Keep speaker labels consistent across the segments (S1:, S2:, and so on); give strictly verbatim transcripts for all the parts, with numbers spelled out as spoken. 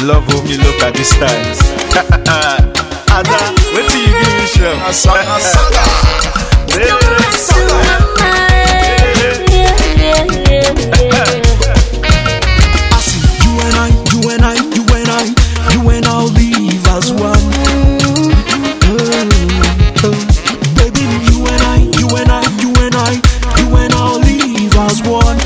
S1: love how me look at this time. Ada, wait till you give me shell. Saga, saga.
S2: I see you and I, you and I, you and I, you and I'll live as one. Baby, you and I, you and I, you and I, you and I'll live as one.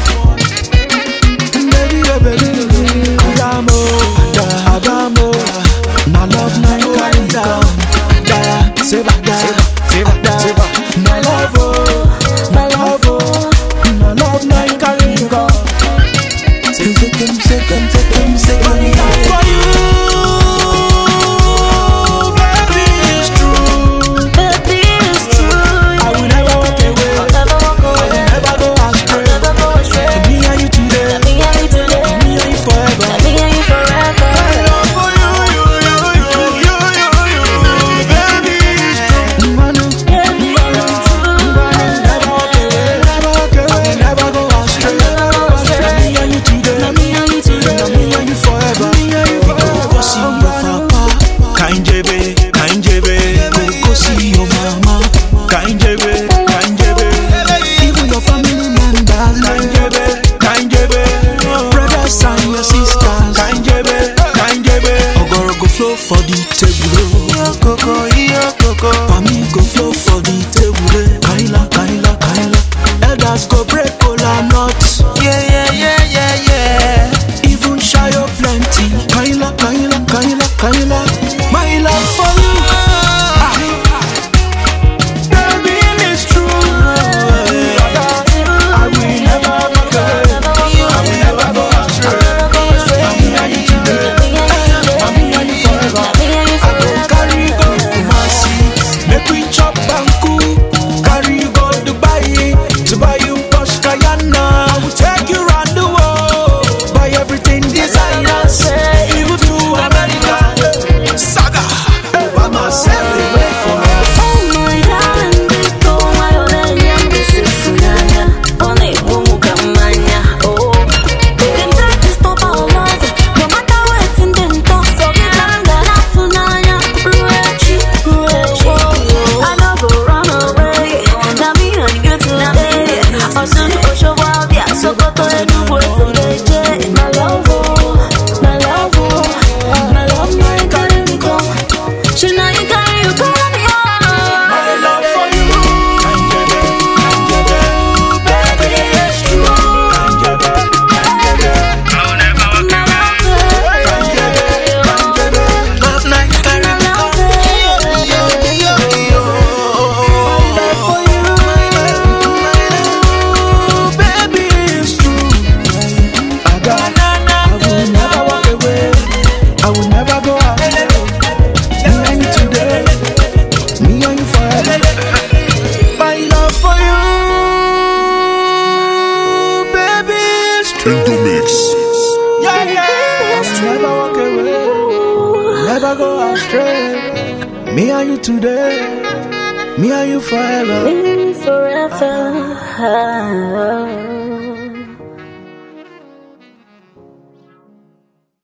S2: Baby, yeah, baby, Adamo, Adamo, my love, my kind of, Seba, Seba, Seba, Seba, my love, my love, my love, my kind of. Second, second, second, second, for you, baby, it's true,
S3: Baby, it's true.
S2: I will never walk away,
S3: I'll never walk
S2: I
S3: away.
S2: will never go astray.
S3: I'll never go astray.
S2: Me and you today,
S3: Me and you today.
S2: me and you forever.
S3: Me and you forever.
S2: My love for you, you, you, you, you, you, you, baby, it's true. Manu,
S3: Baby, it's true.
S2: never walk away, never walk away. I will never go astray. Me and you today,
S3: Me and you today.
S2: me and you forever. We go go see your papa, Kainjebe, Kainjebe. Go go see your mama, Kainjebe, Kainjebe. Even your family members, Kainjebe, Kainjebe. Brothers and your sisters, Kainjebe, Kainjebe. Ogoro go flow for the table, yo koko, yo koko. Pami go flow for the table, Kaila, Kaila, Kaila. Elders go break kola nuts, yeah, yeah, yeah, yeah, yeah. Even Shayo plenty, Kaila, Kaila, Kaila, Kaila. My love for you, ah. Baby, it's true. I will never walk away. I will never go astray. Me and you today, me and you forever. I go carry you go Kumasi, make we chop banku. Carry you go Dubai, to buy you Porsche Cayenne. I will take you round the world, buy everything designers, even to America. Saga, Obama said they wait for me.
S3: Oh my darling, go my own and this is Sunanya. Only Bumu Kamanya. Oh, they can try to stop our love. No matter what's in them talk, so we can get out Sunanya. Ruachi, Ruachi. I don't go run away. Now me and you today. Ocean, Ocean, Wild, yeah. So go to a new voice and they jet. My love, oh, my love, oh, my love, my carry go. Should I carry you go?
S2: My love for you, Kainjebe, Kainjebe. Baby, it's true, Kainjebe, Kainjebe. Kainjebe, Kainjebe. Love night, carry me go. Yo, yo, yo. My love for you, my love, baby, it's true. I got, I will never walk away. I will never go out. Me and you today, me and you forever. My love for you, baby, is true. Yeah, yeah. Never walk away, never go astray. Me and you today, me and you forever.
S3: Forever.